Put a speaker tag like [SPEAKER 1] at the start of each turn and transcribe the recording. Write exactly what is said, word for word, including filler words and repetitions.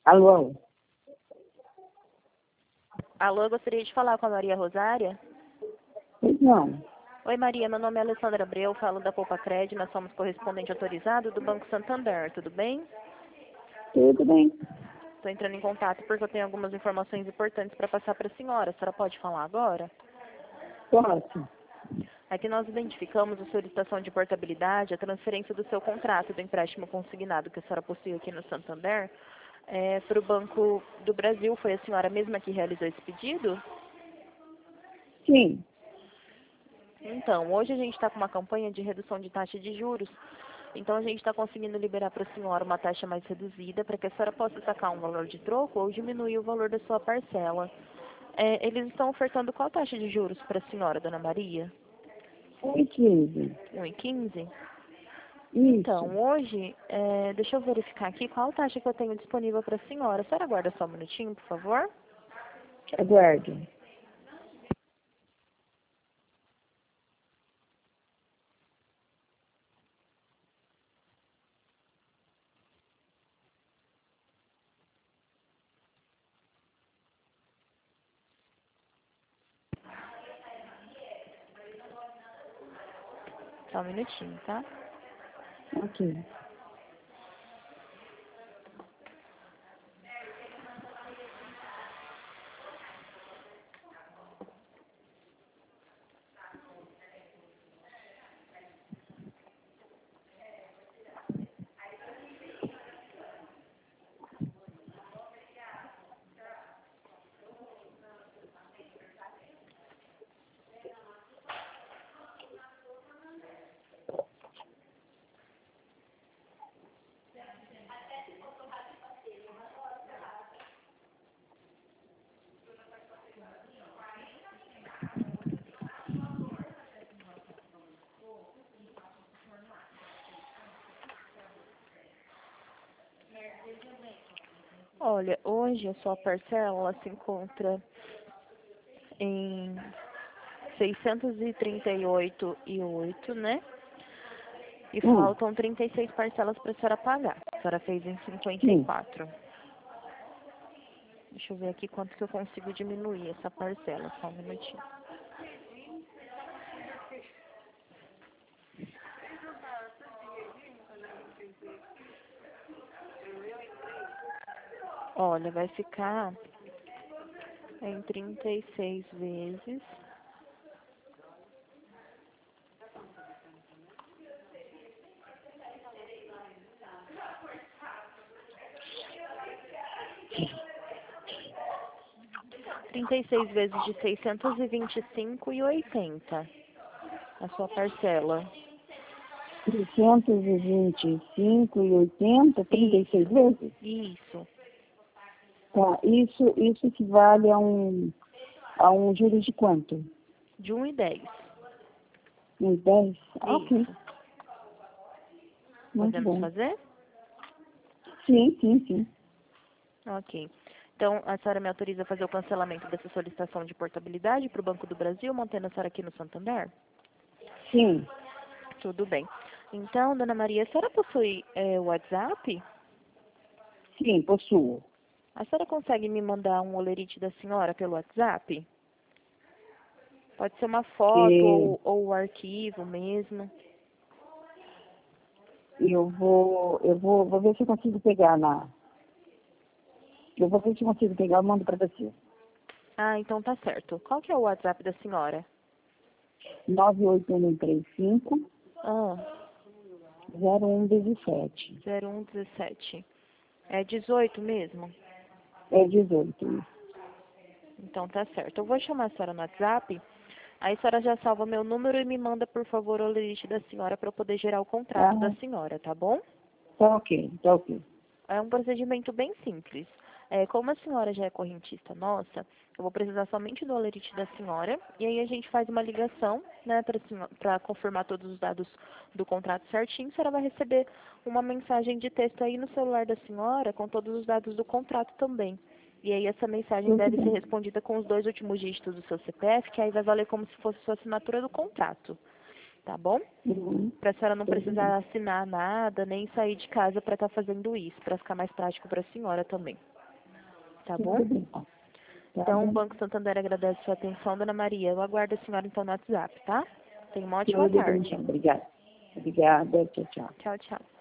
[SPEAKER 1] Alô?
[SPEAKER 2] Alô, eu gostaria de falar com a Maria Rosária.
[SPEAKER 1] Pois não.
[SPEAKER 2] Oi, Maria, meu nome é Alessandra Abreu, falo da Poupa Cred, nós somos correspondente autorizado do Banco Santander, tudo bem?
[SPEAKER 1] Tudo bem.
[SPEAKER 2] Estou entrando em contato porque eu tenho algumas informações importantes para passar para a senhora. A senhora pode falar agora?
[SPEAKER 1] Posso?
[SPEAKER 2] Aqui nós identificamos a solicitação de portabilidade, a transferência do seu contrato do empréstimo consignado que a senhora possui aqui no Santander é, para o Banco do Brasil. Foi a senhora mesma que realizou esse pedido?
[SPEAKER 1] Sim.
[SPEAKER 2] Então, hoje a gente está com uma campanha de redução de taxa de juros. Então, a gente está conseguindo liberar para a senhora uma taxa mais reduzida para que a senhora possa sacar um valor de troco ou diminuir o valor da sua parcela. É, eles estão ofertando qual taxa de juros para a senhora, dona Maria?
[SPEAKER 1] um e quinze.
[SPEAKER 2] um e quinze? Então,
[SPEAKER 1] Isso.
[SPEAKER 2] hoje, é, deixa eu verificar aqui qual taxa que eu tenho disponível para a senhora. A senhora aguarda só um minutinho, por favor?
[SPEAKER 1] Aguardo.
[SPEAKER 2] Só um minutinho, tá?
[SPEAKER 1] Ok.
[SPEAKER 2] Olha, hoje a sua parcela ela se encontra em seiscentos e trinta e oito e oito, né? E
[SPEAKER 1] Hum,
[SPEAKER 2] faltam trinta e seis parcelas para a senhora pagar. A senhora fez em cinquenta e
[SPEAKER 1] sim.
[SPEAKER 2] quatro. Deixa eu ver aqui quanto que eu consigo diminuir essa parcela. Só um minutinho. Olha, vai ficar em trinta e seis vezes. trinta e seis vezes de seiscentos e vinte e cinco e oitenta. A sua parcela.
[SPEAKER 1] trezentos e vinte e cinco e oitenta, trinta e seis
[SPEAKER 2] Isso,
[SPEAKER 1] vezes?
[SPEAKER 2] isso.
[SPEAKER 1] Tá. Isso, isso equivale a um, a um juros de quanto?
[SPEAKER 2] De um e dez.
[SPEAKER 1] Uns dez? Ah, ok.
[SPEAKER 2] Isso.
[SPEAKER 1] Muito
[SPEAKER 2] Podemos
[SPEAKER 1] bom.
[SPEAKER 2] fazer?
[SPEAKER 1] Sim, sim, sim.
[SPEAKER 2] Ok. Então, a senhora me autoriza a fazer o cancelamento dessa solicitação de portabilidade para o Banco do Brasil, mantendo a senhora aqui no Santander?
[SPEAKER 1] Sim,
[SPEAKER 2] Tudo bem. Então, dona Maria, a senhora possui é, o WhatsApp?
[SPEAKER 1] sim, possuo.
[SPEAKER 2] A senhora consegue me mandar um olerite da senhora pelo WhatsApp? Pode ser uma foto
[SPEAKER 1] Que
[SPEAKER 2] ou, ou o arquivo mesmo.
[SPEAKER 1] eu vou, eu vou, vou ver se eu consigo pegar na. Eu vou ver se eu consigo pegar, eu mando para você.
[SPEAKER 2] Ah, então tá certo. Qual que é o WhatsApp da senhora?
[SPEAKER 1] nove oito um três cinco
[SPEAKER 2] Ah,
[SPEAKER 1] zero um um sete.
[SPEAKER 2] zero um dezessete. É dezoito mesmo?
[SPEAKER 1] É dezoito.
[SPEAKER 2] Então tá certo. Eu vou chamar a senhora no WhatsApp. Aí a senhora já salva meu número e me manda, por favor, o lerite da senhora para eu poder gerar o contrato da
[SPEAKER 1] Ah,
[SPEAKER 2] senhora, tá bom?
[SPEAKER 1] tá ok, tá ok.
[SPEAKER 2] É um procedimento bem simples. É, como a senhora já é correntista nossa, eu vou precisar somente do olerite da senhora e aí a gente faz uma ligação, né, para confirmar todos os dados do contrato certinho. A senhora vai receber uma mensagem de texto aí no celular da senhora com todos os dados do contrato também. E aí essa mensagem
[SPEAKER 1] Tudo
[SPEAKER 2] deve ser
[SPEAKER 1] bem.
[SPEAKER 2] respondida com os dois últimos dígitos do seu C P F, que aí vai valer como se fosse sua assinatura do contrato. tá bom?
[SPEAKER 1] Uhum.
[SPEAKER 2] Para a senhora não
[SPEAKER 1] Tudo
[SPEAKER 2] precisar assinar nada, nem sair de casa para estar fazendo isso, para ficar mais prático para a senhora também. Tá bom?
[SPEAKER 1] Tudo bem, então. Tá
[SPEAKER 2] Então, o
[SPEAKER 1] bom.
[SPEAKER 2] Banco Santander agradece a sua atenção, dona Maria. Eu aguardo a senhora, então, no WhatsApp, tá? Tenha uma ótima
[SPEAKER 1] Tudo bem,
[SPEAKER 2] tarde.
[SPEAKER 1] então. Obrigada. Obrigada. Tchau, tchau.
[SPEAKER 2] Tchau, tchau.